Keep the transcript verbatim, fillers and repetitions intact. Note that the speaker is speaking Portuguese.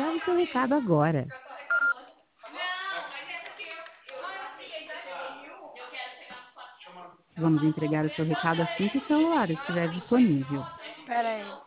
entregar o seu recado agora. Vamos entregar o seu recado assim que o celular estiver disponível. Espera aí.